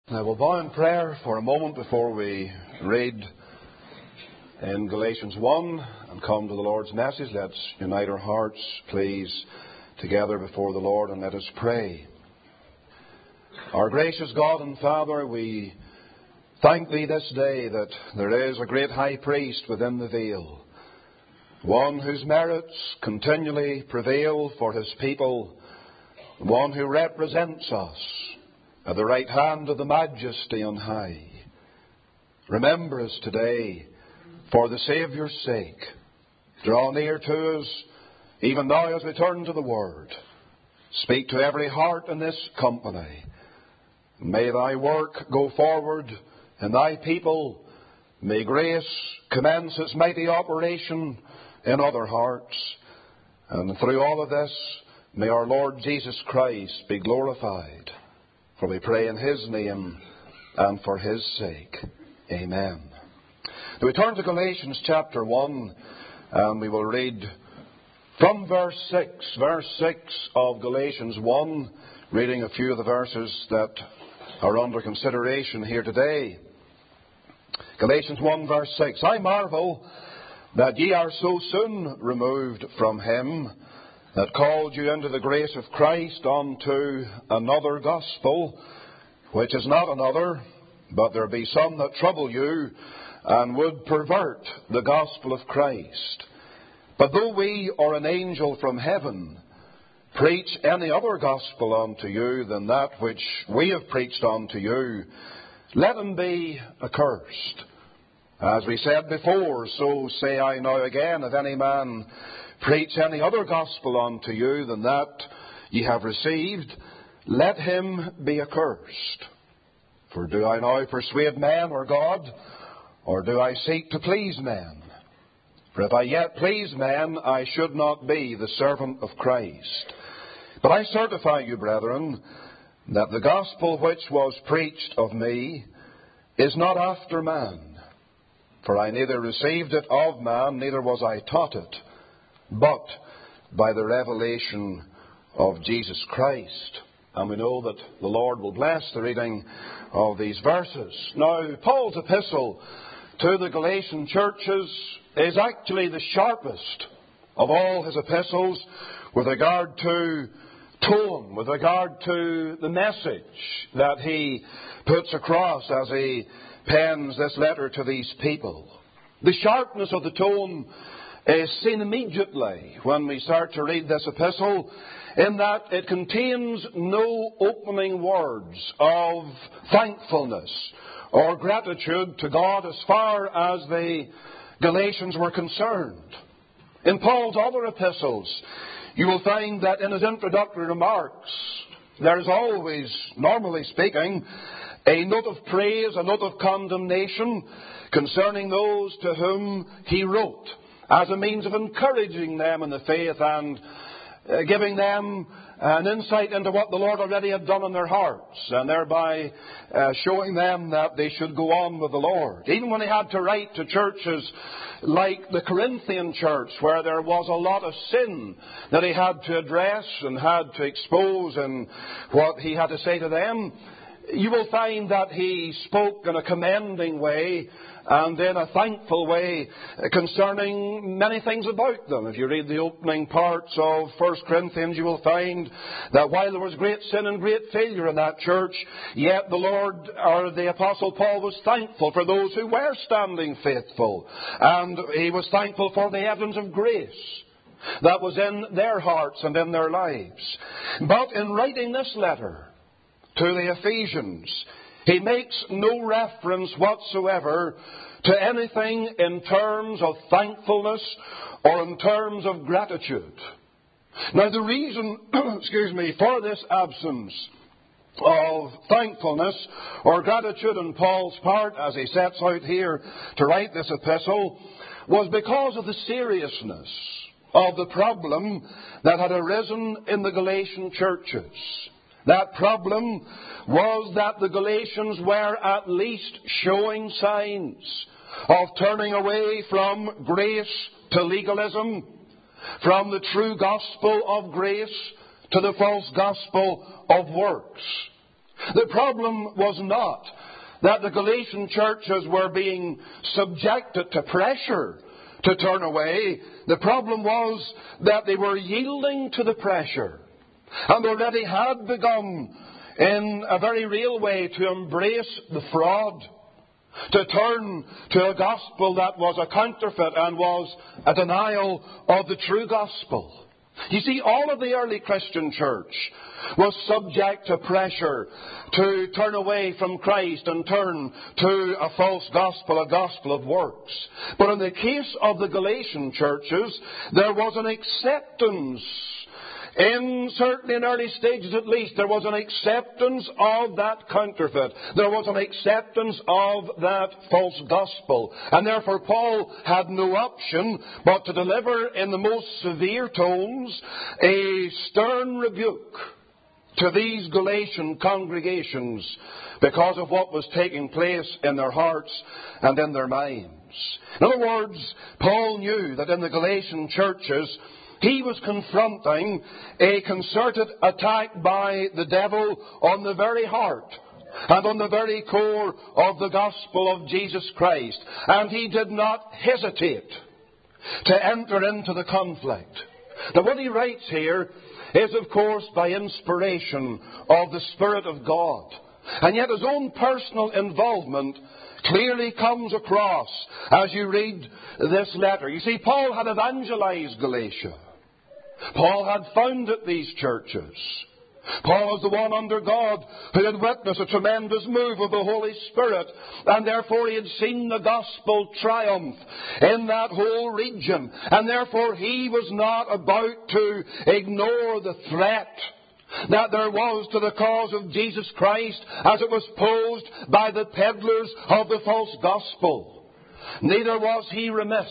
Now we'll bow in prayer for a moment before we read in Galatians 1 and come to the Lord's message. Let's unite our hearts, please, together before the Lord, and let us pray. Our gracious God and Father, we thank Thee this day that there is a great high priest within the veil, one whose merits continually prevail for His people, one who represents us at the right hand of the Majesty on high. Remember us today for the Saviour's sake. Draw near to us even now as we turn to the Word. Speak to every heart in this company. May Thy work go forward in Thy people. May grace commence its mighty operation in other hearts. And through all of this, may our Lord Jesus Christ be glorified. For we pray in His name and for His sake. Amen. So we turn to Galatians chapter 1 and we will read from verse 6. Verse 6 of Galatians 1, reading a few of the verses that are under consideration here today. Galatians 1 verse 6. I marvel that ye are so soon removed from Him that called you into the grace of Christ unto another gospel, which is not another, but there be some that trouble you, and would pervert the gospel of Christ. But though we or an angel from heaven preach any other gospel unto you than that which we have preached unto you, let him be accursed. As we said before, so say I now again, if any man preach any other gospel unto you than that ye have received, let him be accursed. For do I now persuade men or God, or do I seek to please men? For if I yet please men, I should not be the servant of Christ. But I certify you, brethren, that the gospel which was preached of me is not after man. For I neither received it of man, neither was I taught it, but by the revelation of Jesus Christ. And we know that the Lord will bless the reading of these verses. Now, Paul's epistle to the Galatian churches is actually the sharpest of all his epistles with regard to tone, with regard to the message that he puts across as he pens this letter to these people. The sharpness of the tone is seen immediately when we start to read this epistle, in that it contains no opening words of thankfulness or gratitude to God as far as the Galatians were concerned. In Paul's other epistles, you will find that in his introductory remarks, there is always, normally speaking, a note of praise, a note of condemnation concerning those to whom he wrote, as a means of encouraging them in the faith and giving them an insight into what the Lord already had done in their hearts, and thereby showing them that they should go on with the Lord. Even when he had to write to churches like the Corinthian church, where there was a lot of sin that he had to address and had to expose in what he had to say to them, you will find that he spoke in a commending way and in a thankful way concerning many things about them. If you read the opening parts of 1 Corinthians, you will find that while there was great sin and great failure in that church, yet the Lord, or the Apostle Paul, was thankful for those who were standing faithful. And he was thankful for the evidence of grace that was in their hearts and in their lives. But in writing this letter to the Ephesians, he makes no reference whatsoever to anything in terms of thankfulness or in terms of gratitude. Now, the reason, for this absence of thankfulness or gratitude on Paul's part, as he sets out here to write this epistle, was because of the seriousness of the problem that had arisen in the Galatian churches. That problem was that the Galatians were at least showing signs of turning away from grace to legalism, from the true gospel of grace to the false gospel of works. The problem was not that the Galatian churches were being subjected to pressure to turn away. The problem was that they were yielding to the pressure and already had begun in a very real way to embrace the fraud, to turn to a gospel that was a counterfeit and was a denial of the true gospel. You see, all of the early Christian church was subject to pressure to turn away from Christ and turn to a false gospel, a gospel of works. But in the case of the Galatian churches, there was an acceptance. Certainly in early stages at least, there was an acceptance of that counterfeit. There was an acceptance of that false gospel. And therefore Paul had no option but to deliver in the most severe tones a stern rebuke to these Galatian congregations because of what was taking place in their hearts and in their minds. In other words, Paul knew that in the Galatian churches he was confronting a concerted attack by the devil on the very heart and on the very core of the gospel of Jesus Christ. And he did not hesitate to enter into the conflict. Now, what he writes here is, of course, by inspiration of the Spirit of God. And yet his own personal involvement clearly comes across as you read this letter. You see, Paul had evangelized Galatia. Paul had founded these churches. Paul was the one under God who had witnessed a tremendous move of the Holy Spirit, and therefore he had seen the gospel triumph in that whole region. And therefore he was not about to ignore the threat that there was to the cause of Jesus Christ as it was posed by the peddlers of the false gospel. Neither was he remiss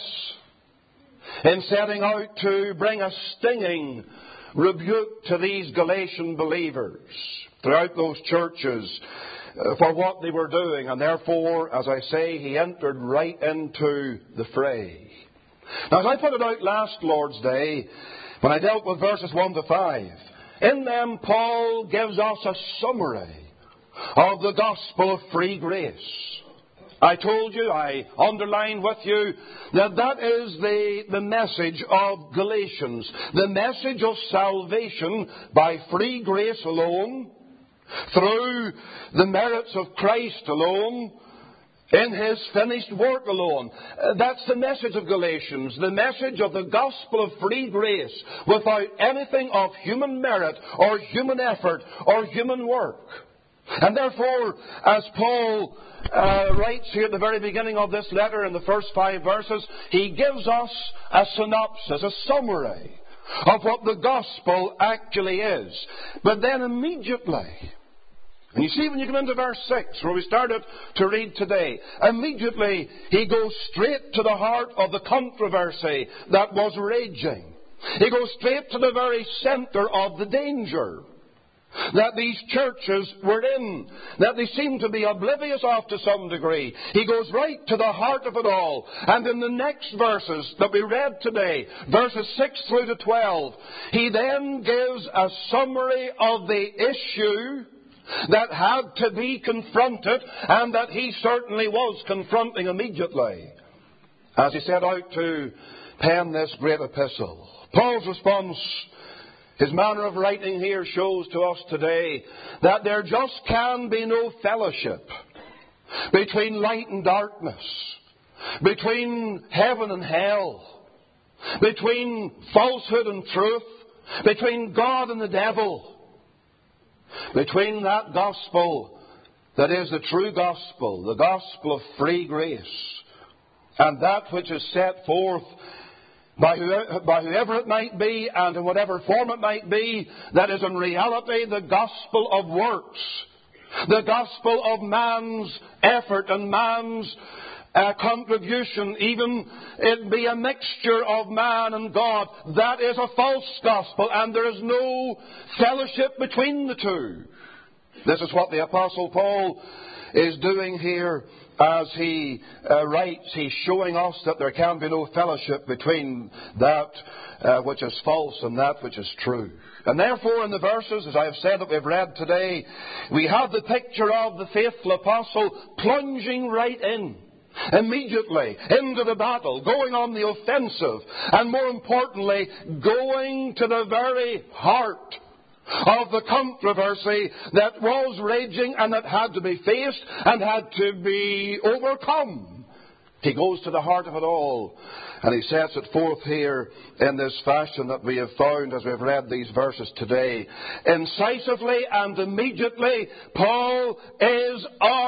in setting out to bring a stinging rebuke to these Galatian believers throughout those churches for what they were doing. And therefore, as I say, he entered right into the fray. Now, as I put it out last Lord's Day, when I dealt with verses 1 to 5, in them Paul gives us a summary of the gospel of free grace. I told you, I underlined with you, that is the message of Galatians. The message of salvation by free grace alone, through the merits of Christ alone, in His finished work alone. That's the message of Galatians. The message of the gospel of free grace, without anything of human merit or human effort or human work. And therefore, as Paul writes here at the very beginning of this letter in the first 5 verses, he gives us a synopsis, a summary of what the gospel actually is. But then immediately, and you see when you come into verse 6, where we started to read today, immediately he goes straight to the heart of the controversy that was raging. He goes straight to the very center of the danger that these churches were in, that they seem to be oblivious of to some degree. He goes right to the heart of it all. And in the next verses that we read today, verses 6 through to 12, he then gives a summary of the issue that had to be confronted, and that he certainly was confronting immediately as he set out to pen this great epistle. Paul's response, his manner of writing here, shows to us today that there just can be no fellowship between light and darkness, between heaven and hell, between falsehood and truth, between God and the devil, between that gospel that is the true gospel, the gospel of free grace, and that which is set forth by whoever it might be and in whatever form it might be, that is in reality the gospel of works, the gospel of man's effort and man's contribution, even it be a mixture of man and God. That is a false gospel, and there is no fellowship between the two. This is what the Apostle Paul is doing here as he writes, he's showing us that there can be no fellowship between that which is false and that which is true. And therefore in the verses, as I have said, that we've read today, we have the picture of the faithful apostle plunging right in, immediately into the battle, going on the offensive, and more importantly, going to the very heart of the controversy that was raging and that had to be faced and had to be overcome. He goes to the heart of it all, and he sets it forth here in this fashion that we have found as we've read these verses today. Incisively and immediately, Paul is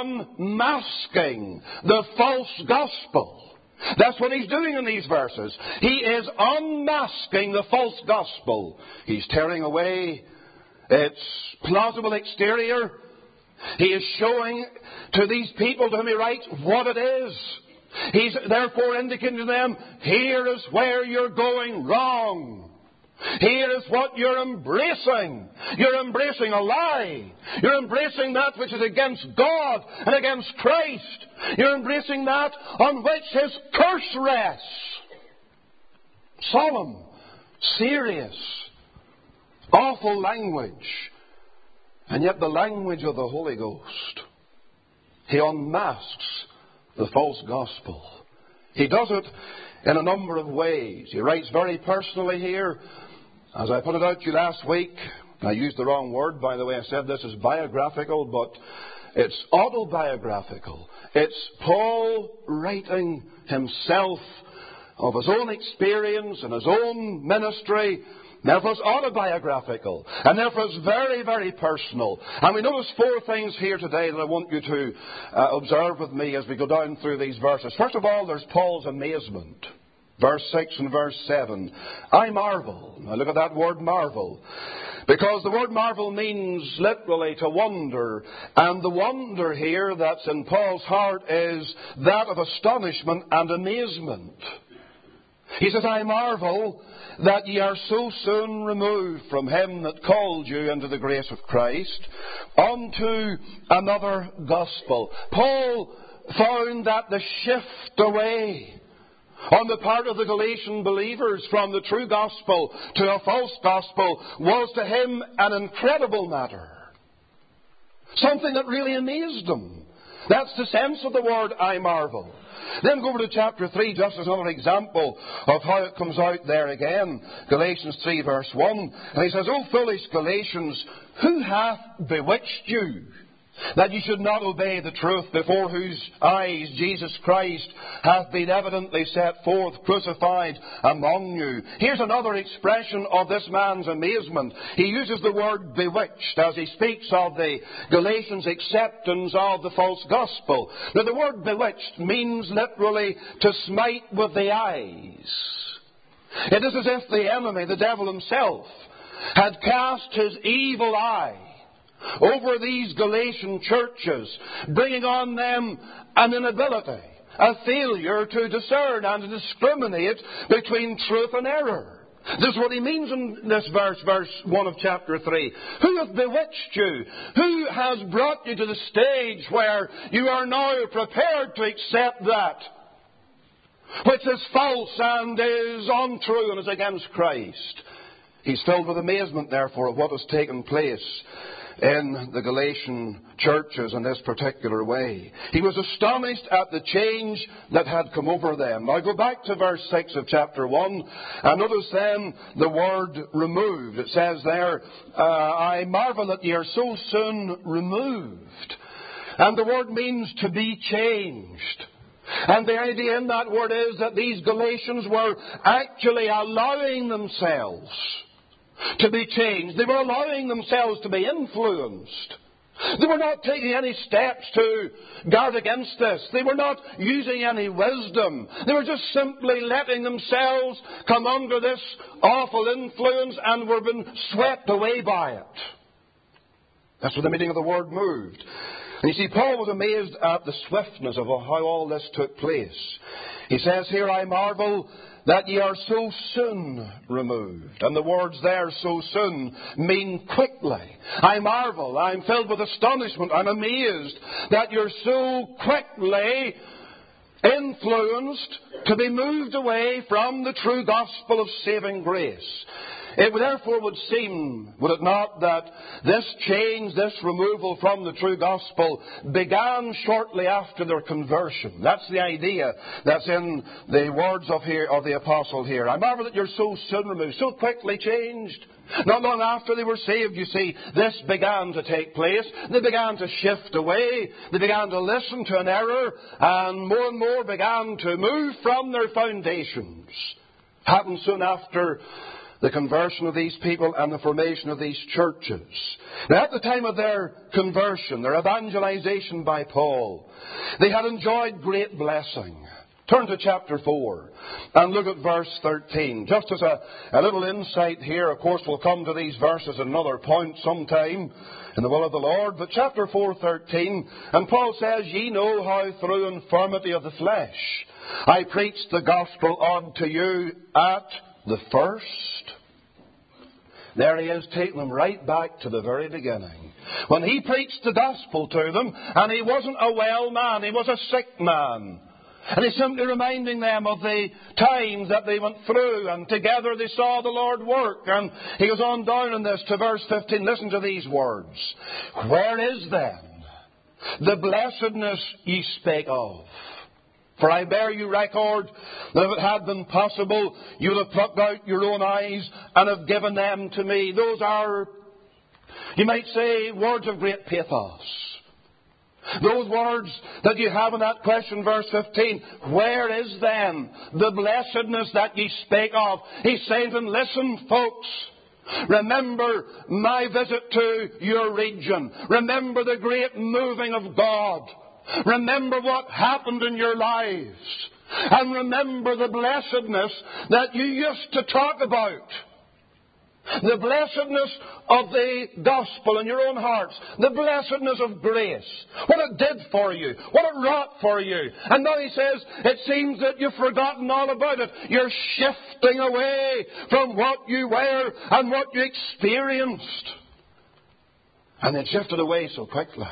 unmasking the false gospel. That's what he's doing in these verses. He is unmasking the false gospel. He's tearing away its plausible exterior. He is showing to these people to whom he writes what it is. He's therefore indicating to them, here is where you're going wrong. Here is what you're embracing. You're embracing a lie. You're embracing that which is against God and against Christ. You're embracing that on which His curse rests. Solemn, serious, awful language. And yet the language of the Holy Ghost. He unmasks the false gospel. He does it in a number of ways. He writes very personally here. As I put it out to you last week, I used the wrong word, by the way. I said this is biographical, but it's autobiographical. It's Paul writing himself of his own experience and his own ministry. Therefore, it's autobiographical. And therefore, it's very, very personal. And we notice four things here today that I want you to observe with me as we go down through these verses. First of all, there's Paul's amazement. Verse 6 and verse 7. I marvel. Now look at that word marvel. Because the word marvel means literally to wonder. And the wonder here that's in Paul's heart is that of astonishment and amazement. He says, I marvel that ye are so soon removed from Him that called you into the grace of Christ unto another gospel. Paul found that the shift away on the part of the Galatian believers from the true gospel to a false gospel was to him an incredible matter. Something that really amazed him. That's the sense of the word, I marvel. Then go over to chapter 3, just as another example of how it comes out there again. Galatians 3, verse 1. And he says, O foolish Galatians, who hath bewitched you, that you should not obey the truth, before whose eyes Jesus Christ hath been evidently set forth, crucified among you? Here's another expression of this man's amazement. He uses the word bewitched as he speaks of the Galatians' acceptance of the false gospel. Now, the word bewitched means literally to smite with the eyes. It is as if the enemy, the devil himself, had cast his evil eye over these Galatian churches, bringing on them an inability, a failure to discern and to discriminate between truth and error. This is what he means in this verse 1 of chapter 3. Who hath bewitched you? Who has brought you to the stage where you are now prepared to accept that which is false and is untrue and is against Christ? He's filled with amazement, therefore, of what has taken place in the Galatian churches in this particular way. He was astonished at the change that had come over them. Now go back to verse 6 of chapter 1 and notice then the word removed. It says there, I marvel that ye are so soon removed. And the word means to be changed. And the idea in that word is that these Galatians were actually allowing themselves to be changed. They were allowing themselves to be influenced. They were not taking any steps to guard against this. They were not using any wisdom. They were just simply letting themselves come under this awful influence and were being swept away by it. That's what the meaning of the word moved. And you see, Paul was amazed at the swiftness of how all this took place. He says here, I marvel that ye are so soon removed. And the words there, so soon, mean quickly. I marvel, I'm filled with astonishment, I'm amazed that you're so quickly influenced to be moved away from the true gospel of saving grace. It therefore would seem, would it not, that this change, this removal from the true gospel began shortly after their conversion. That's the idea that's in the words of the apostle here. I marvel that you're so soon removed, so quickly changed. Not long after they were saved, you see, this began to take place. They began to shift away. They began to listen to an error, and more began to move from their foundations. Happened soon after the conversion of these people and the formation of these churches. Now, at the time of their conversion, their evangelization by Paul, they had enjoyed great blessing. Turn to chapter 4 and look at verse 13. Just as a little insight here, of course, we'll come to these verses at another point sometime in the will of the Lord. But chapter 4:13, and Paul says, Ye know how through infirmity of the flesh I preached the gospel unto you at the first. There he is, taking them right back to the very beginning. When he preached the gospel to them, and he wasn't a well man, he was a sick man. And he's simply reminding them of the times that they went through, and together they saw the Lord work. And he goes on down in this to verse 15. Listen to these words. Where is then the blessedness ye spake of? For I bear you record that if it had been possible, you would have plucked out your own eyes and have given them to me. Those are, you might say, words of great pathos. Those words that you have in that question, verse 15, where is then the blessedness that ye spake of? He's saying to them, listen, folks, remember my visit to your region. Remember the great moving of God. Remember what happened in your lives. And remember the blessedness that you used to talk about. The blessedness of the gospel in your own hearts. The blessedness of grace. What it did for you. What it wrought for you. And now he says, it seems that you've forgotten all about it. You're shifting away from what you were and what you experienced. And it shifted away so quickly.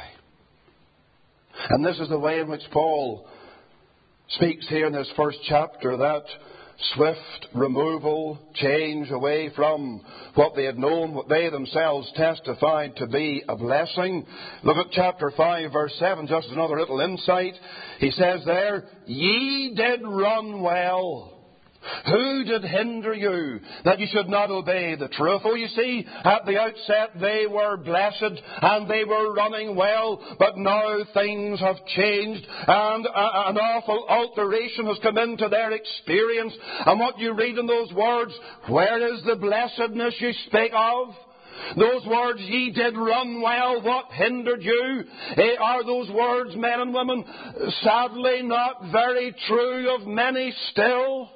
And this is the way in which Paul speaks here in this first chapter, that swift removal, change away from what they had known, what they themselves testified to be a blessing. Look at chapter 5, verse 7, just as another little insight. He says there, Ye did run well. Who did hinder you that you should not obey the truth? Oh, you see, at the outset they were blessed and they were running well, but now things have changed and an awful alteration has come into their experience. And what you read in those words, where is the blessedness you spake of? Those words, ye did run well, what hindered you? Are those words, men and women, sadly not very true of many still?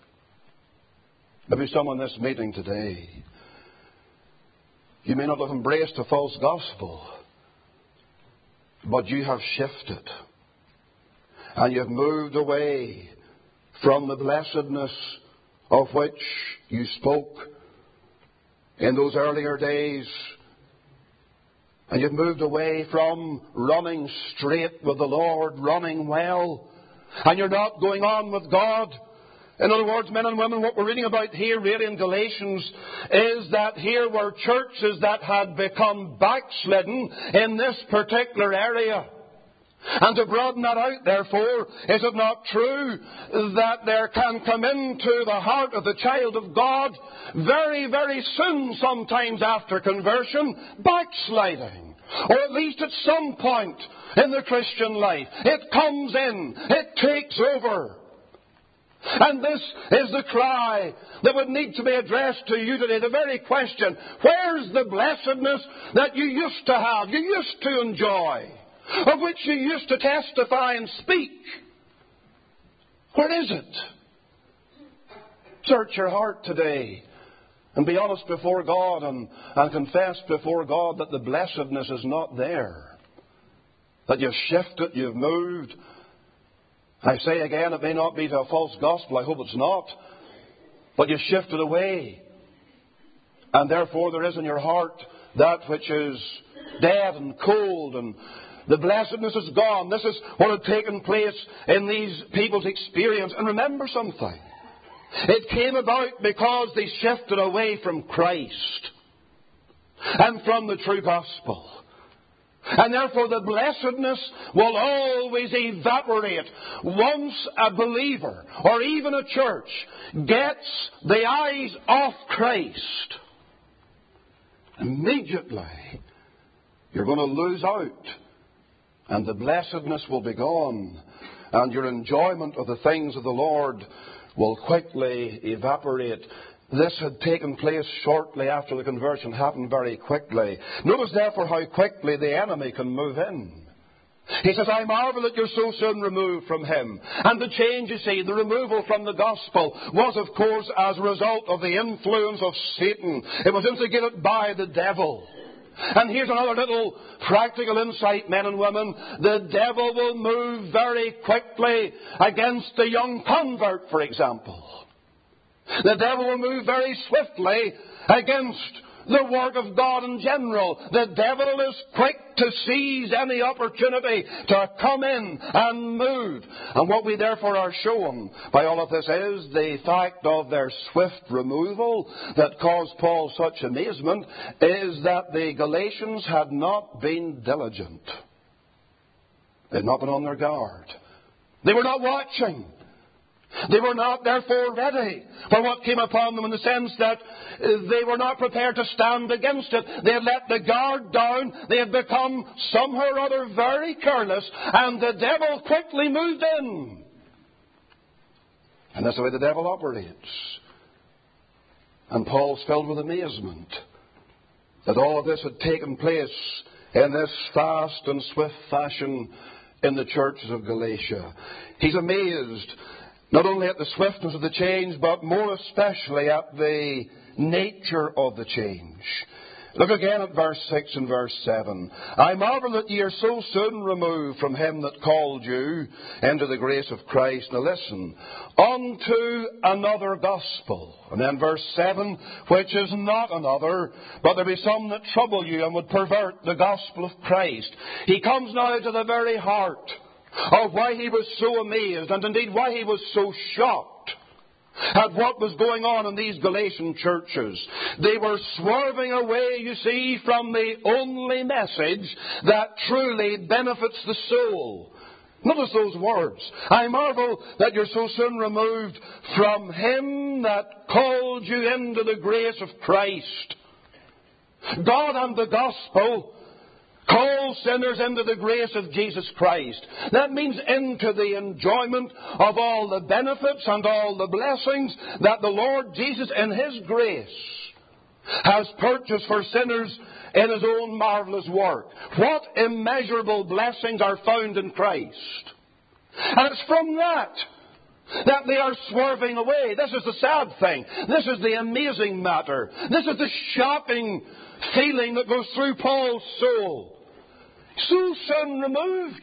Maybe some in this meeting today, you may not have embraced a false gospel, but you have shifted and you have moved away from the blessedness of which you spoke in those earlier days. And you've moved away from running straight with the Lord, running well, and you're not going on with God. In other words, men and women, what we're reading about here really in Galatians is that here were churches that had become backslidden in this particular area. And to broaden that out, therefore, is it not true that there can come into the heart of the child of God very, very soon, sometimes after conversion, backsliding? Or at least at some point in the Christian life, it comes in, it takes over. And this is the cry that would need to be addressed to you today. The very question, where's the blessedness that you used to have, you used to enjoy, of which you used to testify and speak? Where is it? Search your heart today and be honest before God and confess before God that the blessedness is not there. That you've shifted, you've moved. I say again, it may not be to a false gospel. I hope it's not. but you shifted away. And therefore there is in your heart that which is dead and cold, and the blessedness is gone. This is what had taken place in these people's experience. And remember something. It came about because they shifted away from Christ and from the true gospel. And therefore the blessedness will always evaporate once a believer or even a church gets the eyes off Christ. Immediately you're going to lose out, and the blessedness will be gone, and your enjoyment of the things of the Lord will quickly evaporate. This had taken place shortly after the conversion, happened very quickly. Notice therefore how quickly the enemy can move in. He says, I marvel that you're so soon removed from Him. And the change, you see, the removal from the gospel was, of course, as a result of the influence of Satan. It was instigated by the devil. And here's another little practical insight, men and women. The devil will move very quickly against the young convert, for example. The devil will move very swiftly against the work of God in general. The devil is quick to seize any opportunity to come in and move. And what we therefore are shown by all of this is the fact of their swift removal that caused Paul such amazement is that the Galatians had not been diligent. They had not been on their guard. They were not watching. They were not, therefore, ready for what came upon them, in the sense that they were not prepared to stand against it. They had let the guard down. They had become somehow or other very careless, and the devil quickly moved in. And that's the way the devil operates. And Paul's filled with amazement that all of this had taken place in this fast and swift fashion in the churches of Galatia. He's amazed not only at the swiftness of the change, but more especially at the nature of the change. Look again at verse 6 and verse 7. I marvel that ye are so soon removed from Him that called you into the grace of Christ. Now listen, unto another gospel. And then verse 7, which is not another, but there be some that trouble you and would pervert the gospel of Christ. He comes now to the very heart of why he was so amazed, and indeed why he was so shocked at what was going on in these Galatian churches. They were swerving away, you see, from the only message that truly benefits the soul. Notice those words. I marvel that you're so soon removed from Him that called you into the grace of Christ. God and the gospel call sinners into the grace of Jesus Christ. That means into the enjoyment of all the benefits and all the blessings that the Lord Jesus in His grace has purchased for sinners in His own marvelous work. What immeasurable blessings are found in Christ. And it's from that they are swerving away. This is the sad thing. This is the amazing matter. This is the shocking feeling that goes through Paul's soul. So soon removed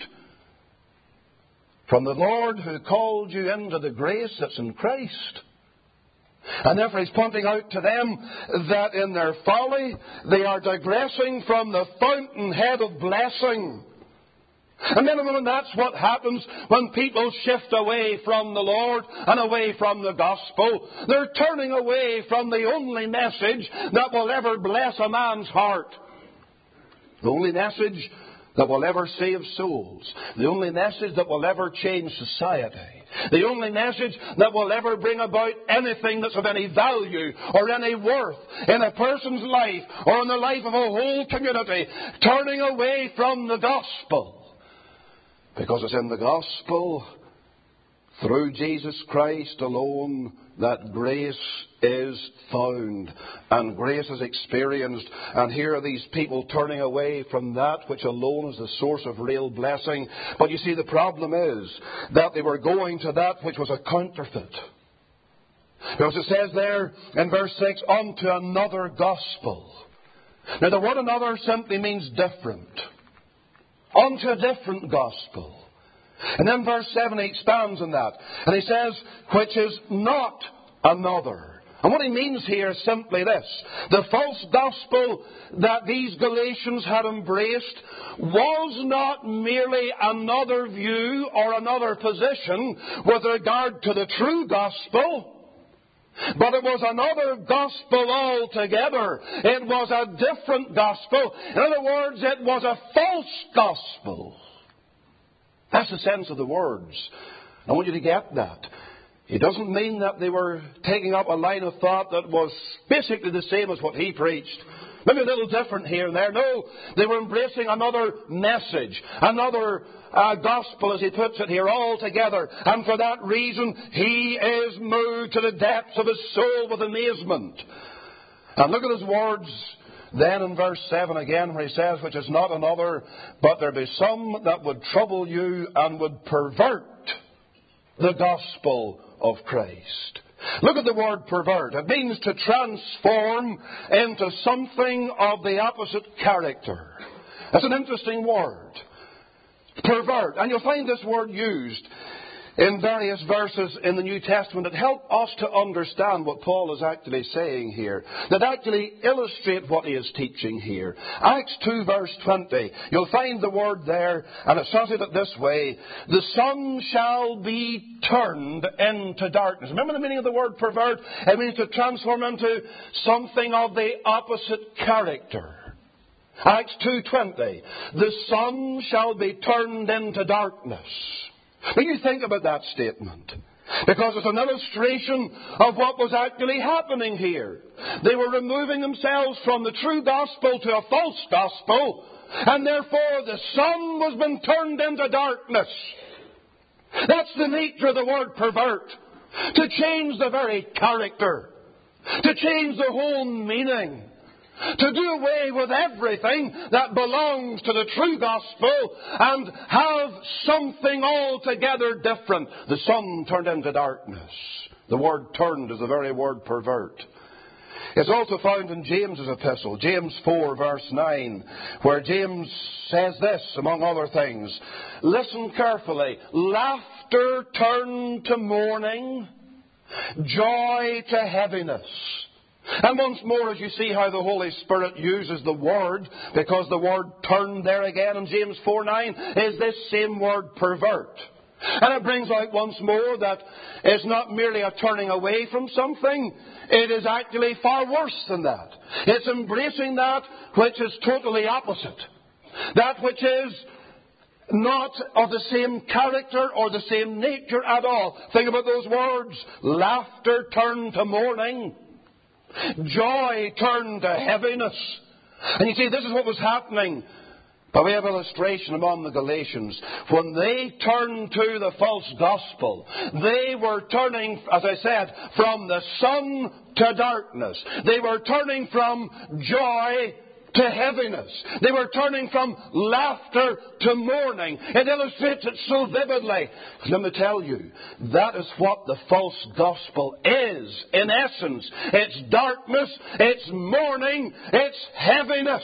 from the Lord who called you into the grace that's in Christ. And therefore he's pointing out to them that in their folly they are digressing from the fountainhead of blessing. And then that's what happens when people shift away from the Lord and away from the gospel. They're turning away from the only message that will ever bless a man's heart. The only message that will ever save souls. The only message that will ever change society. The only message that will ever bring about anything that's of any value or any worth in a person's life or in the life of a whole community. Turning away from the gospel. Because it's in the gospel, through Jesus Christ alone, that grace is found and grace is experienced. And here are these people turning away from that which alone is the source of real blessing. But you see, the problem is that they were going to that which was a counterfeit. Because it says there in verse 6, unto another gospel. Now the word another simply means different. Unto a different gospel. And then verse 7 he expands on that. And he says, which is not another. And what he means here is simply this. The false gospel that these Galatians had embraced was not merely another view or another position with regard to the true gospel, but it was another gospel altogether. It was a different gospel. In other words, it was a false gospel. That's the sense of the words. I want you to get that. It doesn't mean that they were taking up a line of thought that was basically the same as what he preached. Maybe a little different here and there. No, they were embracing another message, another gospel, as he puts it here, altogether. And for that reason, he is moved to the depths of his soul with amazement. And look at his words then in verse 7 again, where he says, which is not another, but there be some that would trouble you and would pervert the gospel of Christ. Look at the word pervert. It means to transform into something of the opposite character. That's an interesting word. Pervert. And you'll find this word used in various verses in the New Testament that help us to understand what Paul is actually saying here, that actually illustrate what he is teaching here. Acts 2 verse 20, you'll find the word there, and it says it this way, the sun shall be turned into darkness. Remember the meaning of the word pervert? It means to transform into something of the opposite character. Acts 2:20, the sun shall be turned into darkness. Now you think about that statement, because it's an illustration of what was actually happening here. They were removing themselves from the true gospel to a false gospel, and therefore the sun was being turned into darkness. That's the nature of the word pervert. To change the very character, to change the whole meaning, to do away with everything that belongs to the true gospel and have something altogether different. The sun turned into darkness. The word turned is the very word pervert. It's also found in James's epistle, James 4 verse 9, where James says this, among other things. Listen carefully. Laughter turned to mourning, joy to heaviness. And once more, as you see how the Holy Spirit uses the word, because the word turned there again in James 4:9 is this same word pervert. And it brings out once more that it's not merely a turning away from something, it is actually far worse than that. It's embracing that which is totally opposite. That which is not of the same character or the same nature at all. Think about those words. Laughter turned to mourning. Joy turned to heaviness. And you see, this is what was happening by way of illustration among the Galatians. When they turned to the false gospel, they were turning, as I said, from the sun to darkness. They were turning from joy to heaviness. They were turning from laughter to mourning. It illustrates it so vividly. Let me tell you, that is what the false gospel is. In essence, it's darkness, it's mourning, it's heaviness.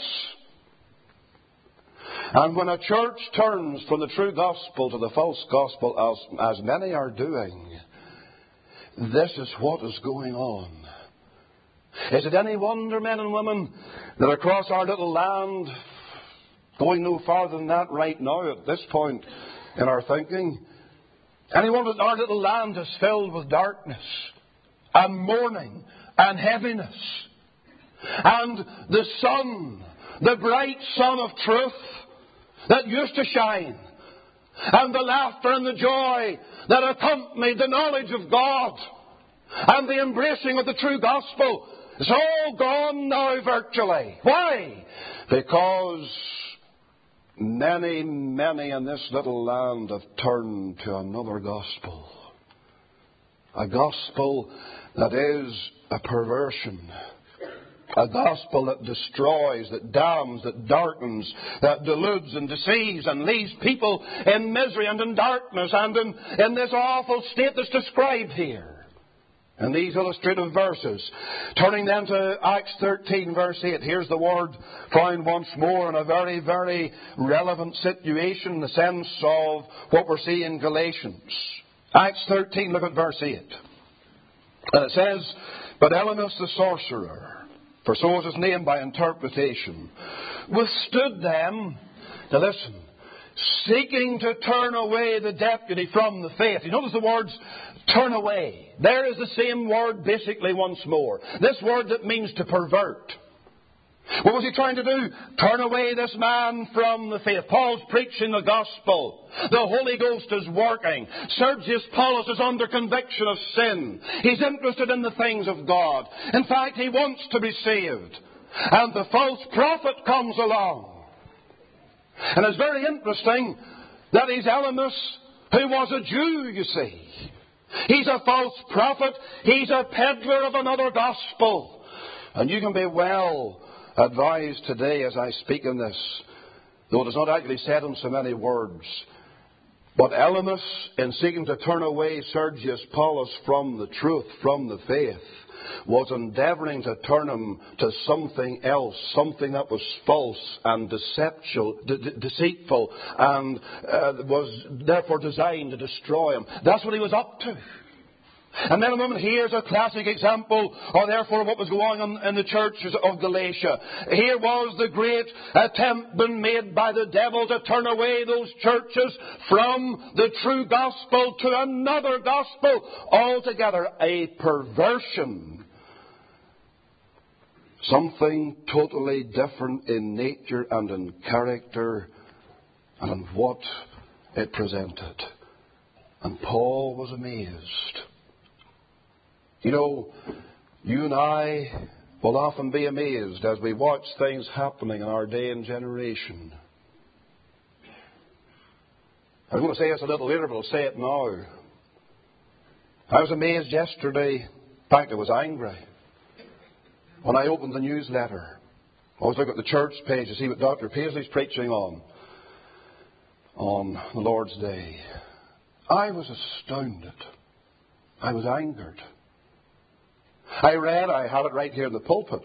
And when a church turns from the true gospel to the false gospel, as many are doing, this is what is going on. Is it any wonder, men and women, that across our little land, going no farther than that right now at this point in our thinking, any wonder that our little land is filled with darkness and mourning and heaviness. And the sun, the bright sun of truth that used to shine, and the laughter and the joy that accompanied the knowledge of God and the embracing of the true gospel, it's all gone now virtually. Why? Because many in this little land have turned to another gospel. A gospel that is a perversion. A gospel that destroys, that damns, that darkens, that deludes and deceives and leaves people in misery and in darkness and in this awful state that's described here. In these illustrative verses. Turning then to Acts 13 verse 8. Here's the word found once more in a very, very relevant situation in the sense of what we're seeing in Galatians. Acts 13, look at verse 8. And it says, But Elymas the sorcerer, for so was his name by interpretation, withstood them, now listen, seeking to turn away the deputy from the faith. You notice the words, turn away. There is the same word basically once more. This word that means to pervert. What was he trying to do? Turn away this man from the faith. Paul's preaching the gospel. The Holy Ghost is working. Sergius Paulus is under conviction of sin. He's interested in the things of God. In fact, he wants to be saved. And the false prophet comes along. And it's very interesting that he's Elymas, who was a Jew, you see. He's a false prophet. He's a peddler of another gospel. And you can be well advised today as I speak in this, though it is not actually said in so many words. But Elymas, in seeking to turn away Sergius Paulus from the truth, from the faith, was endeavouring to turn him to something else, something that was false and deceitful, and was therefore designed to destroy him. That's what he was up to. And then a moment, here's a classic example of therefore what was going on in the churches of Galatia. Here was the great attempt being made by the devil to turn away those churches from the true gospel to another gospel altogether. A perversion. Something totally different in nature and in character and in what it presented. And Paul was amazed. You know, you and I will often be amazed as we watch things happening in our day and generation. I was going to say this a little later, but I'll say it now. I was amazed yesterday. In fact, I was angry when I opened the newsletter. I was looking at the church page to see what Dr. Paisley's preaching on the Lord's Day. I was astounded. I was angered. I read, I have it right here in the pulpit.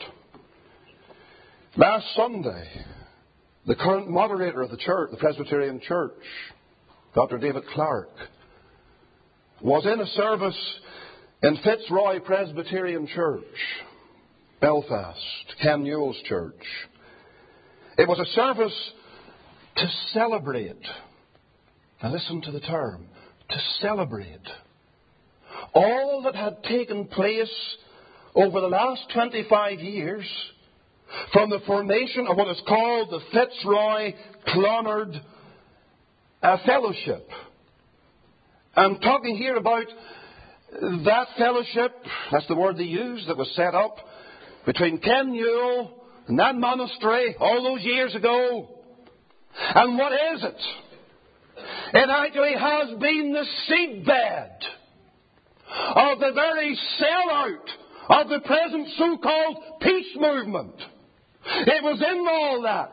Last Sunday, the current moderator of the church, the Presbyterian Church, Dr. David Clark, was in a service in Fitzroy Presbyterian Church, Belfast, Ken Newell's church. It was a service to celebrate. Now listen to the term, to celebrate all that had taken place over the last 25 years from the formation of what is called the Fitzroy Clonard Fellowship. I'm talking here about that fellowship, that's the word they used, that was set up between Ken Newell and that monastery all those years ago. And what is it? It actually has been the seedbed of the very sellout of the present so-called peace movement. It was in all that.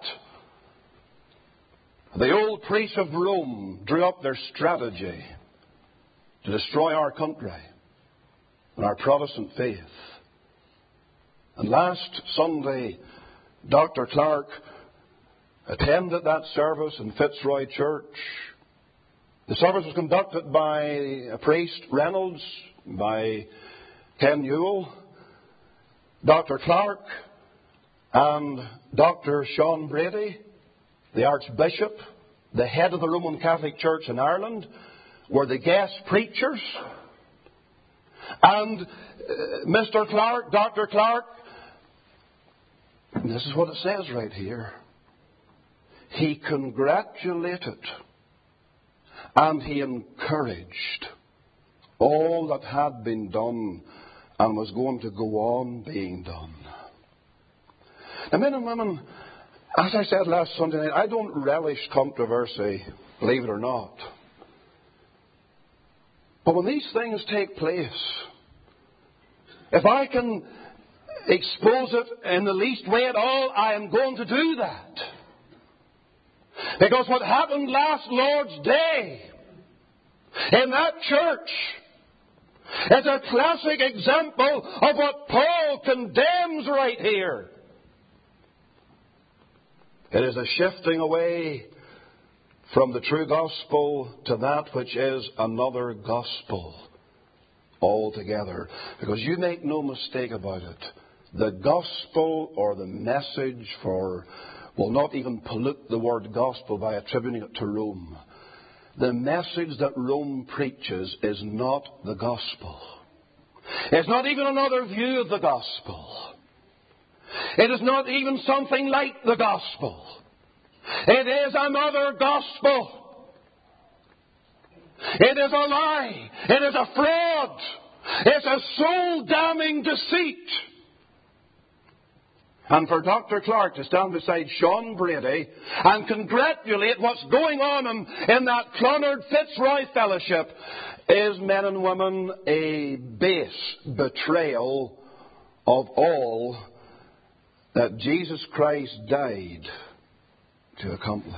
The old priests of Rome drew up their strategy to destroy our country and our Protestant faith. And last Sunday, Dr. Clark attended that service in Fitzroy Church. The service was conducted by a priest, Reynolds, by Ken Newell, Dr. Clark, and Dr. Sean Brady, the Archbishop, the head of the Roman Catholic Church in Ireland, were the guest preachers. And Mr. Clark, Dr. Clark, this is what it says right here. He congratulated and he encouraged all that had been done and was going to go on being done. Now, men and women, as I said last Sunday night, I don't relish controversy, believe it or not. But when these things take place, if I can expose it in the least way at all, I am going to do that. Because what happened last Lord's Day in that church is a classic example of what Paul condemns right here. It is a shifting away from the true gospel to that which is another gospel altogether. Because you make no mistake about it, the gospel or the message will not even pollute the word gospel by attributing it to Rome. The message that Rome preaches is not the gospel. It's not even another view of the gospel. It is not even something like the gospel. It is another gospel. It is a lie. It is a fraud. It's a soul-damning deceit. And for Dr. Clark to stand beside Sean Brady and congratulate what's going on in that Clonard Fitzroy Fellowship is, men and women, a base betrayal of all that Jesus Christ died to accomplish.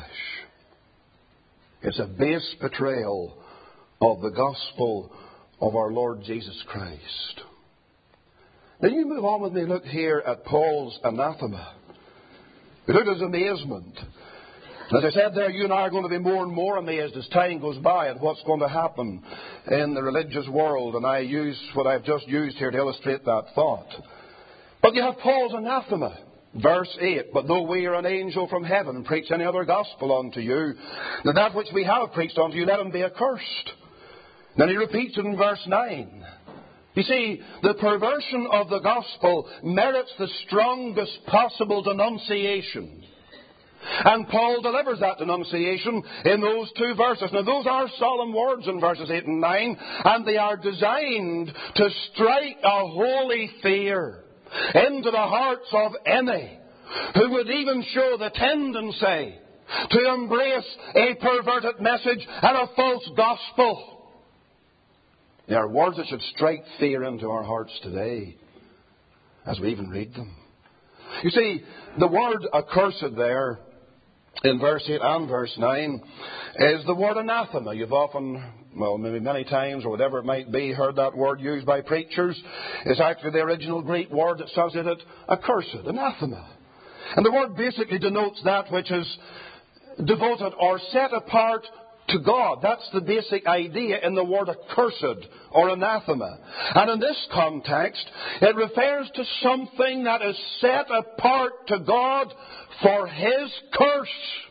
It's a base betrayal of the gospel of our Lord Jesus Christ. Then you move on with me, look here at Paul's anathema. We look at his amazement. As I said there, you and I are going to be more and more amazed as time goes by at what's going to happen in the religious world. And I use what I've just used here to illustrate that thought. But you have Paul's anathema. Verse 8, but though we are an angel from heaven and preach any other gospel unto you, than that which we have preached unto you, let him be accursed. Then he repeats it in verse 9. You see, the perversion of the gospel merits the strongest possible denunciation. And Paul delivers that denunciation in those two verses. Now, those are solemn words in verses 8 and 9, and they are designed to strike a holy fear into the hearts of any who would even show the tendency to embrace a perverted message and a false gospel. They are words that should strike fear into our hearts today as we even read them. You see, the word accursed there in verse 8 and verse 9 is the word anathema. You've often, maybe many times or whatever it might be, heard that word used by preachers. It's actually the original Greek word that says it, accursed, anathema. And the word basically denotes that which is devoted or set apart to God. That's the basic idea in the word accursed or anathema. And in this context, it refers to something that is set apart to God for His curse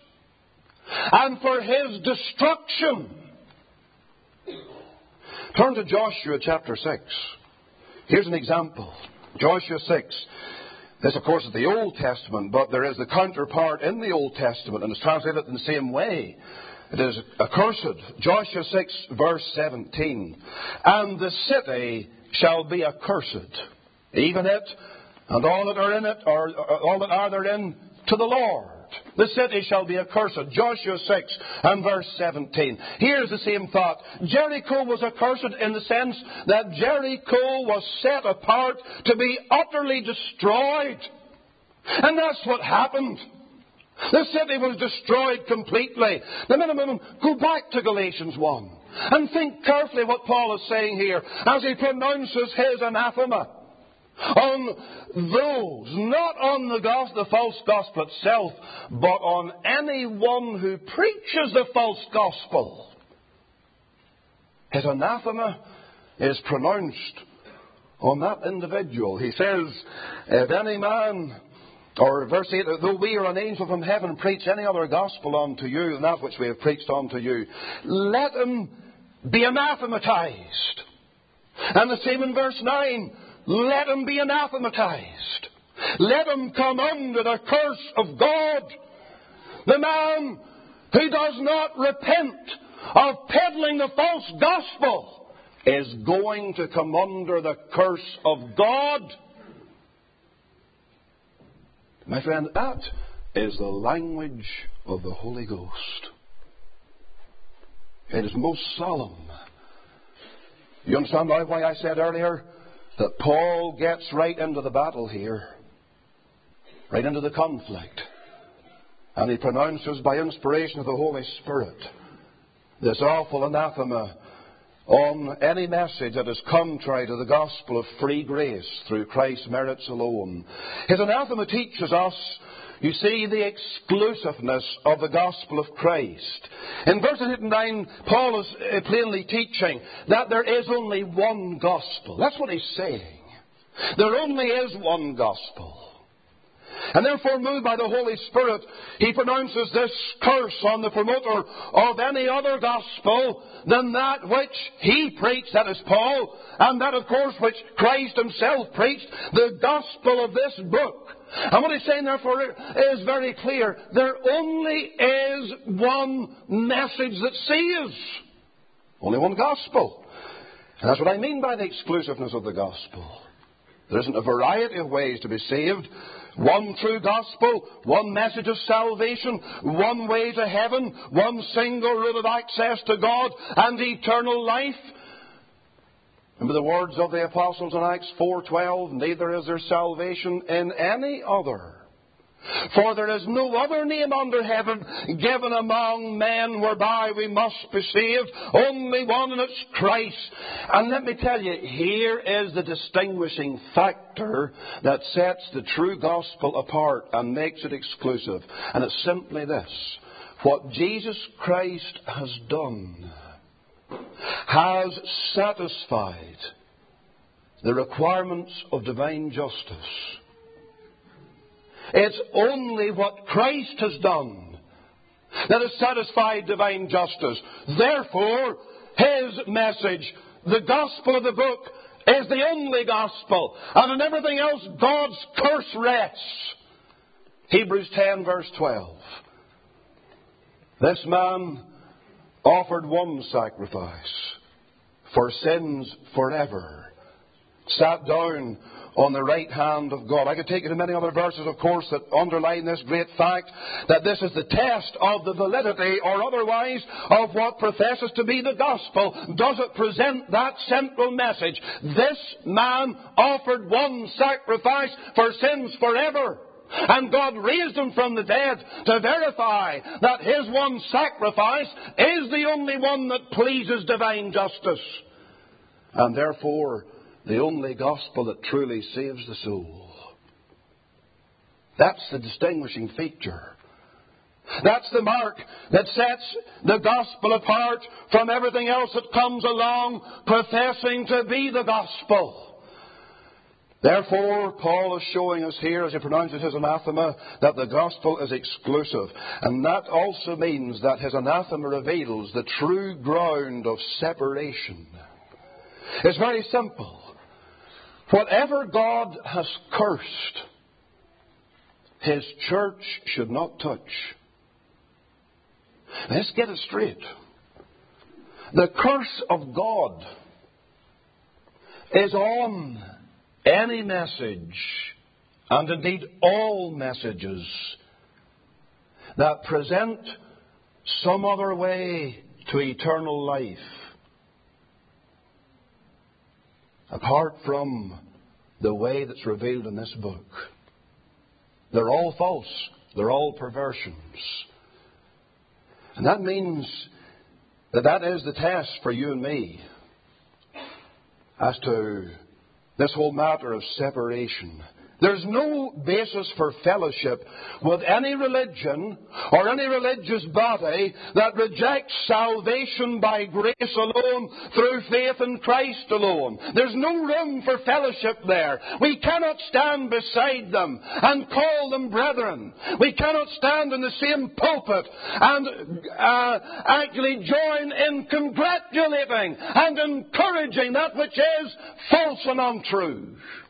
and for His destruction. Turn to Joshua chapter 6. Here's an example. Joshua 6. This, of course, is the Old Testament, but there is the counterpart in the Old Testament, and it's translated in the same way. It is accursed. Joshua 6, verse 17. And the city shall be accursed, even it, and all that are in it, or all that are therein, to the Lord. The city shall be accursed. Joshua 6 and verse 17. Here's the same thought. Jericho was accursed in the sense that Jericho was set apart to be utterly destroyed. And that's what happened. The city was destroyed completely. Now, men and women, go back to Galatians 1 and think carefully what Paul is saying here as he pronounces his anathema on those, not on the false gospel itself, but on anyone who preaches the false gospel. His anathema is pronounced on that individual. He says, if any man, or verse 8, though we are an angel from heaven and preach any other gospel unto you than that which we have preached unto you, let him be anathematized. And the same in verse 9, let him be anathematized. Let him come under the curse of God. The man who does not repent of peddling the false gospel is going to come under the curse of God. My friend, that is the language of the Holy Ghost. It is most solemn. You understand now why I said earlier that Paul gets right into the battle here, right into the conflict, and he pronounces by inspiration of the Holy Spirit this awful anathema on any message that is contrary to the gospel of free grace through Christ's merits alone. His anathema teaches us you see the exclusiveness of the gospel of Christ. In verses 8 and 9, Paul is plainly teaching that there is only one gospel. That's what he's saying. There only is one gospel. And therefore, moved by the Holy Spirit, he pronounces this curse on the promoter of any other gospel than that which he preached, that is Paul, and that, of course, which Christ himself preached, the gospel of this book. And what he's saying, therefore, is very clear. There only is one message that saves. Only one gospel. And that's what I mean by the exclusiveness of the gospel. There isn't a variety of ways to be saved. One true gospel, one message of salvation, one way to heaven, one single route of access to God and eternal life. Remember the words of the apostles in Acts 4:12, neither is there salvation in any other. For there is no other name under heaven given among men whereby we must be saved. Only one, and it's Christ. And let me tell you, here is the distinguishing factor that sets the true gospel apart and makes it exclusive. And it's simply this. What Jesus Christ has done has satisfied the requirements of divine justice. It's only what Christ has done that has satisfied divine justice. Therefore, His message, the gospel of the book, is the only gospel. And in everything else, God's curse rests. Hebrews 10 verse 12. This man offered one sacrifice for sins forever, sat down on the right hand of God. I could take you to many other verses, of course, that underline this great fact, that this is the test of the validity or otherwise of what professes to be the gospel. Does it present that central message? This man offered one sacrifice for sins forever. And God raised him from the dead to verify that his one sacrifice is the only one that pleases divine justice. And therefore, the only gospel that truly saves the soul. That's the distinguishing feature. That's the mark that sets the gospel apart from everything else that comes along professing to be the gospel. Therefore, Paul is showing us here, as he pronounces his anathema, that the gospel is exclusive. And that also means that his anathema reveals the true ground of separation. It's very simple. Whatever God has cursed, His church should not touch. Let's get it straight. The curse of God is on any message, and indeed all messages, that present some other way to eternal life, apart from the way that's revealed in this book. They're all false. They're all perversions. And that means that is the test for you and me as to this whole matter of separation. There's no basis for fellowship with any religion or any religious body that rejects salvation by grace alone through faith in Christ alone. There's no room for fellowship there. We cannot stand beside them and call them brethren. We cannot stand in the same pulpit and actually join in congratulating and encouraging that which is false and untrue.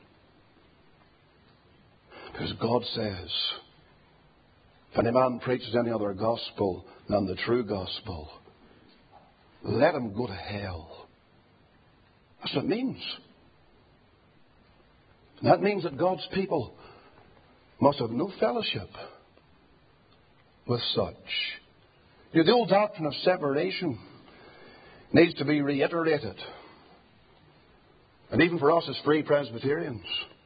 Because God says, if any man preaches any other gospel than the true gospel, let him go to hell. That's what it means. And that means that God's people must have no fellowship with such. You know, the old doctrine of separation needs to be reiterated. And even for us as Free Presbyterians.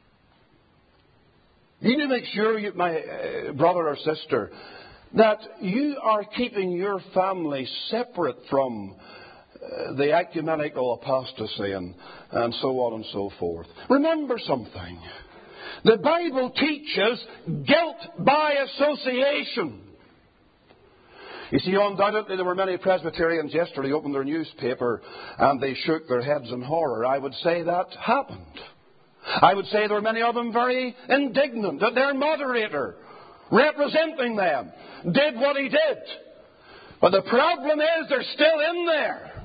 You need to make sure, my brother or sister, that you are keeping your family separate from the ecumenical apostasy and so on and so forth. Remember something. The Bible teaches guilt by association. You see, undoubtedly there were many Presbyterians yesterday opened their newspaper and they shook their heads in horror. I would say that happened. I would say there were many of them very indignant that their moderator, representing them, did what he did. But the problem is they're still in there.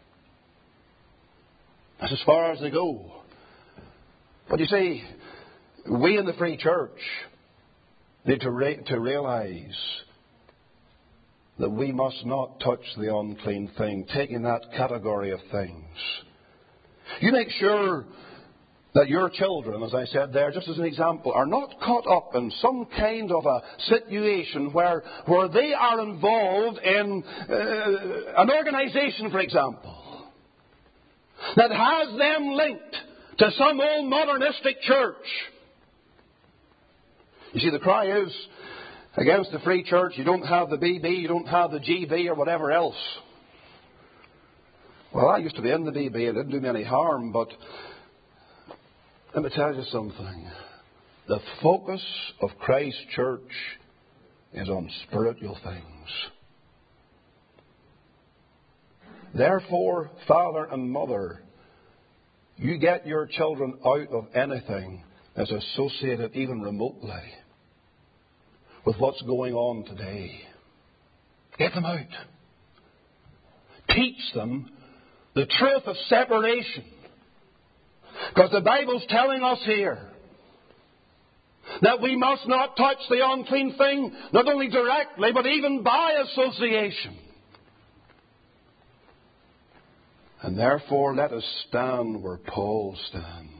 That's as far as they go. But you see, we in the Free Church need to realize that we must not touch the unclean thing, taking that category of things. You make sure that your children, as I said there, just as an example, are not caught up in some kind of a situation where they are involved in an organization, for example, that has them linked to some old modernistic church. You see, the cry is against the Free Church, you don't have the BB, you don't have the GB or whatever else. Well, I used to be in the BB, it didn't do me any harm, but let me tell you something. The focus of Christ's church is on spiritual things. Therefore, father and mother, you get your children out of anything that's associated even remotely with what's going on today. Get them out. Teach them the truth of separation. Because the Bible's telling us here that we must not touch the unclean thing, not only directly, but even by association. And therefore, let us stand where Paul stands.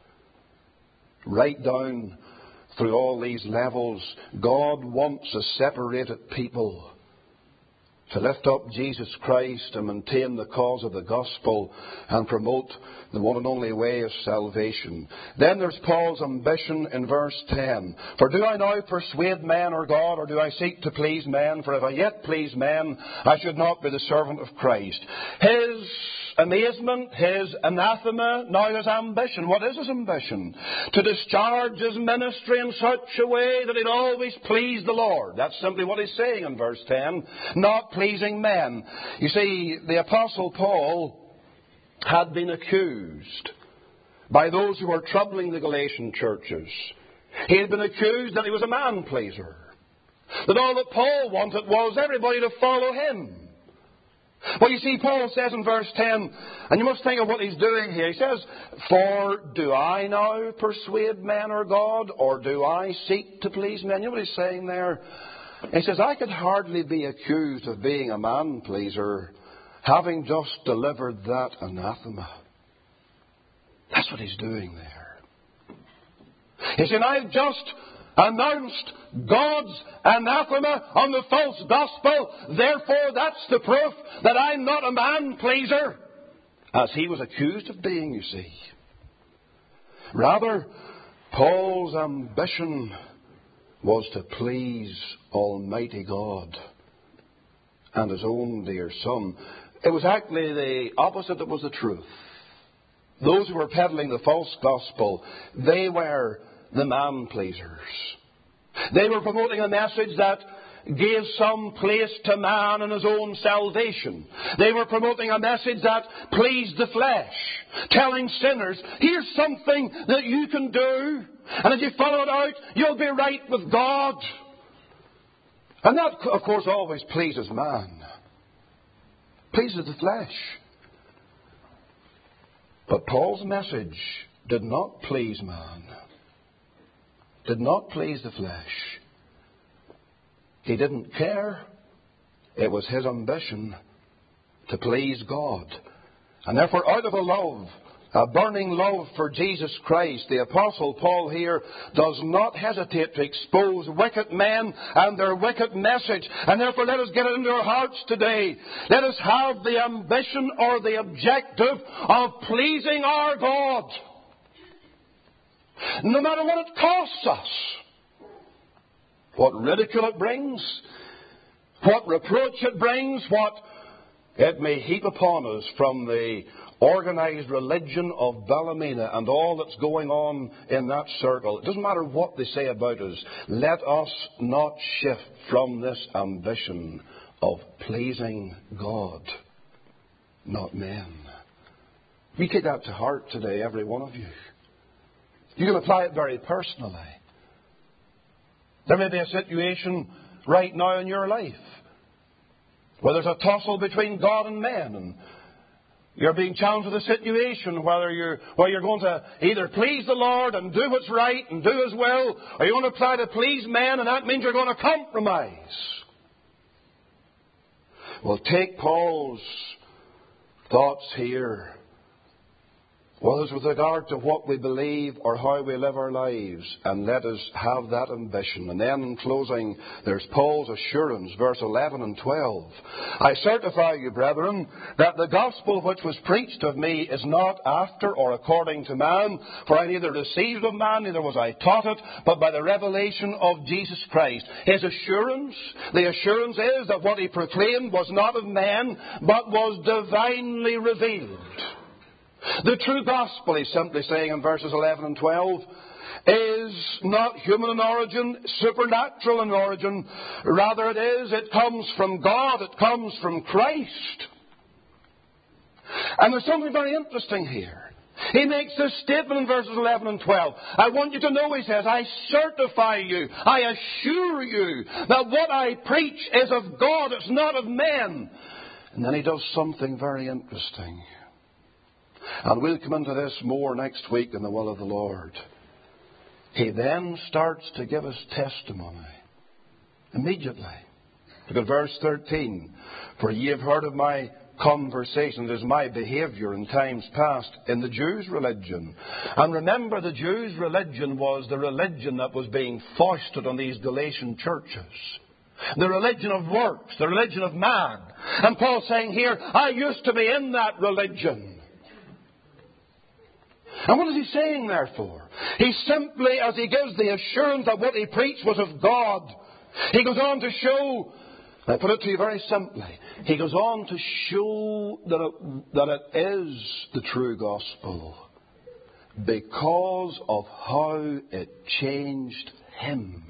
Right down through all these levels, God wants a separated people to lift up Jesus Christ and maintain the cause of the gospel and promote the one and only way of salvation. Then there's Paul's ambition in verse 10. For do I now persuade men or God, or do I seek to please men? For if I yet please men, I should not be the servant of Christ. His amazement, his anathema, now his ambition. What is his ambition? To discharge his ministry in such a way that it always please the Lord. That's simply what he's saying in verse 10. Not pleasing men. You see, the Apostle Paul had been accused by those who were troubling the Galatian churches. He had been accused that he was a man-pleaser. That all that Paul wanted was everybody to follow him. Well, you see, Paul says in verse 10, and you must think of what he's doing here. He says, for do I now persuade men or God, or do I seek to please men? You know what he's saying there? He says, I could hardly be accused of being a man-pleaser, having just delivered that anathema. That's what he's doing there. He's saying, I've just announced God's anathema on the false gospel. Therefore, that's the proof that I'm not a man-pleaser, as he was accused of being, you see. Rather, Paul's ambition was to please Almighty God and his own dear Son. It was actually the opposite that was the truth. Those who were peddling the false gospel, they were the man-pleasers. They were promoting a message that gave some place to man in his own salvation. They were promoting a message that pleased the flesh, telling sinners, here's something that you can do, and if you follow it out, you'll be right with God. And that, of course, always pleases man. Pleases the flesh. But Paul's message did not please man. Did not please the flesh. He didn't care. It was his ambition to please God. And therefore, out of a love, a burning love for Jesus Christ, the Apostle Paul here does not hesitate to expose wicked men and their wicked message. And therefore, let us get it into our hearts today. Let us have the ambition or the objective of pleasing our God. No matter what it costs us. What ridicule it brings, what reproach it brings, what it may heap upon us from the organized religion of Ballymena and all that's going on in that circle. It doesn't matter what they say about us. Let us not shift from this ambition of pleasing God, not men. You take that to heart today, every one of you. You can apply it very personally. There may be a situation right now in your life where there's a tussle between God and men, and you're being challenged with a situation where you're going to either please the Lord and do what's right and do His will, or you're going to try to please men, and that means you're going to compromise. Well, take Paul's thoughts here, whether it's with regard to what we believe or how we live our lives, and let us have that ambition. And then in closing, there's Paul's assurance, verse 11 and 12. I certify you, brethren, that the gospel which was preached of me is not after or according to man, for I neither received of man, neither was I taught it, but by the revelation of Jesus Christ. His assurance, the assurance is that what he proclaimed was not of man, but was divinely revealed. The true gospel, he's simply saying in verses 11 and 12, is not human in origin, supernatural in origin. Rather it comes from God, it comes from Christ. And there's something very interesting here. He makes this statement in verses 11 and 12. I want you to know, he says, I certify you, I assure you that what I preach is of God, it's not of men. And then he does something very interesting. And we'll come into this more next week in the will of the Lord. He then starts to give us testimony. Immediately. Look at verse 13. For ye have heard of my conversations, as my behaviour in times past in the Jews' religion. And remember, the Jews' religion was the religion that was being foisted on these Galatian churches. The religion of works, the religion of man. And Paul's saying here, I used to be in that religion. And what is he saying, therefore? He simply, as he gives the assurance that what he preached was of God, he goes on to show, I put it to you very simply, he goes on to show that it is the true gospel because of how it changed him.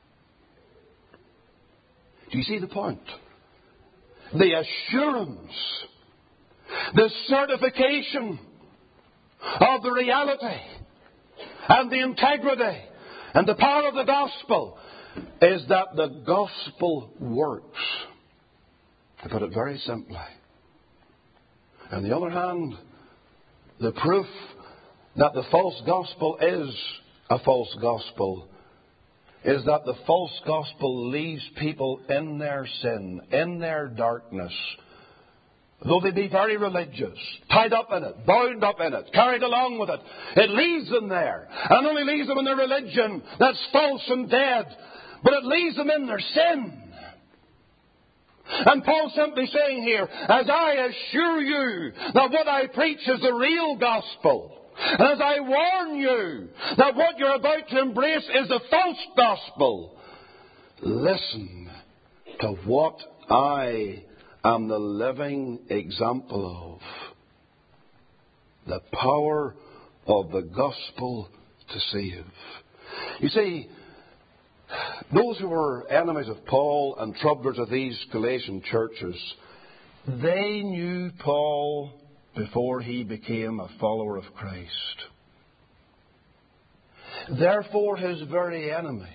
Do you see the point? The assurance, the certification of the reality and the integrity and the power of the gospel is that the gospel works. To put it very simply. On the other hand, the proof that the false gospel is a false gospel is that the false gospel leaves people in their sin, in their darkness, though they be very religious, tied up in it, bound up in it, carried along with it. It leaves them there. And only leaves them in their religion that's false and dead. But it leaves them in their sin. And Paul's simply saying here, as I assure you that what I preach is the real gospel, and as I warn you that what you're about to embrace is the false gospel, listen to what I am the living example of. The power of the gospel to save. You see, those who were enemies of Paul and troublers of these Galatian churches, they knew Paul before he became a follower of Christ. Therefore, his very enemies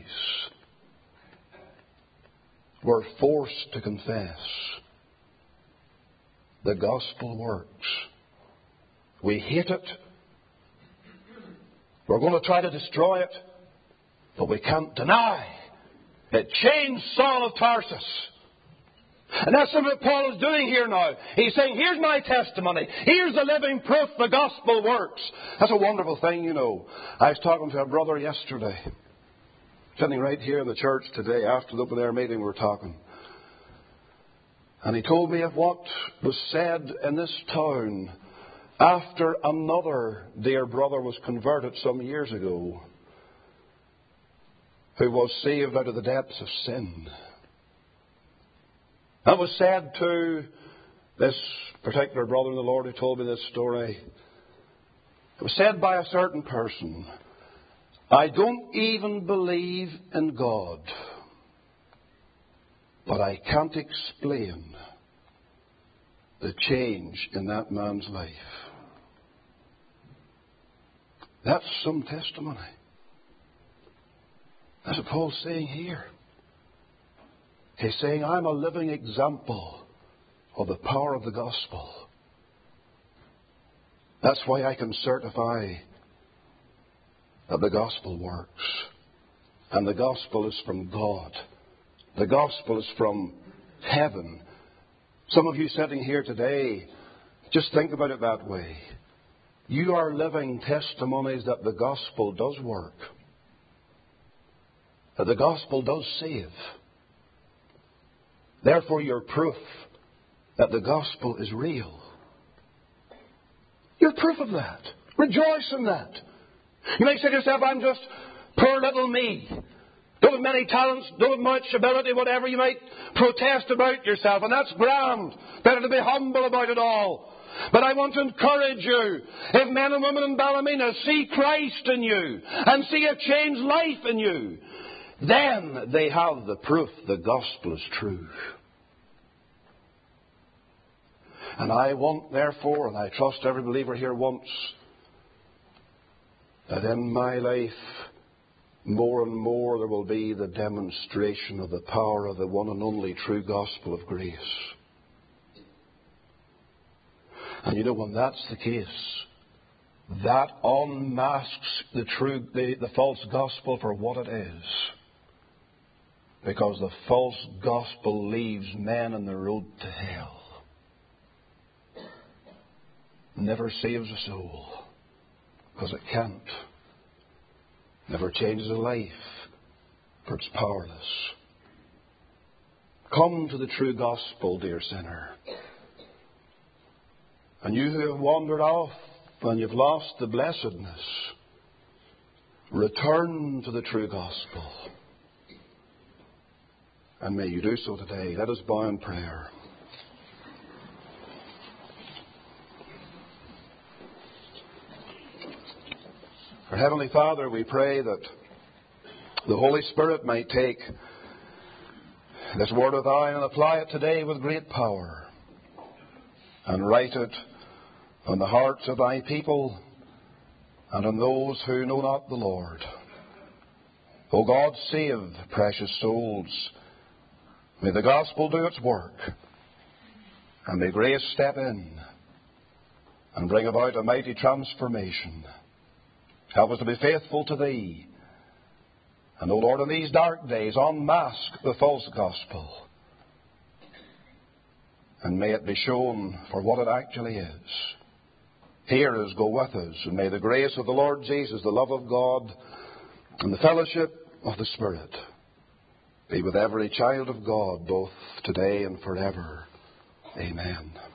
were forced to confess, the gospel works. We hate it. We're going to try to destroy it. But we can't deny it changed Saul of Tarsus. And that's what Paul is doing here now. He's saying, here's my testimony. Here's the living proof the gospel works. That's a wonderful thing, you know. I was talking to a brother yesterday, sitting right here in the church today. After the open air meeting we were talking. And he told me of what was said in this town after another dear brother was converted some years ago, who was saved out of the depths of sin. That was said to This particular brother in the Lord who told me this story, it was said by a certain person, I don't even believe in God, but I can't explain the change in that man's life. That's some testimony. That's what Paul's saying here. He's saying, I'm a living example of the power of the gospel. That's why I can certify that the gospel works. And the gospel is from God. The gospel is from heaven. Some of you sitting here today, just think about it that way. You are living testimonies that the gospel does work. That the gospel does save. Therefore, you're proof that the gospel is real. You're proof of that. Rejoice in that. You may say to yourself, I'm just poor little me. Don't have many talents, don't have much ability, whatever. You might protest about yourself, and that's grand. Better to be humble about it all. But I want to encourage you, if men and women in Ballymena see Christ in you and see a changed life in you, then they have the proof the gospel is true. And I want, therefore, and I trust every believer here wants, that in my life, more and more there will be the demonstration of the power of the one and only true gospel of grace. And you know, when that's the case, that unmasks the false gospel for what it is. Because the false gospel leaves men on the road to hell. Never saves a soul. Because it can't. Never changes a life. For it's powerless. Come to the true gospel, dear sinner. And you who have wandered off and you've lost the blessedness, return to the true gospel. And may you do so today. Let us bow in prayer. Our Heavenly Father, we pray that the Holy Spirit might take this word of thine and apply it today with great power and write it on the hearts of thy people and on those who know not the Lord. O God, save precious souls. May the gospel do its work, and may grace step in and bring about a mighty transformation. Help us to be faithful to Thee. And, O Lord, in these dark days, unmask the false gospel. And may it be shown for what it actually is. Hear us, go with us, and may the grace of the Lord Jesus, the love of God, and the fellowship of the Spirit be with every child of God, both today and forever. Amen.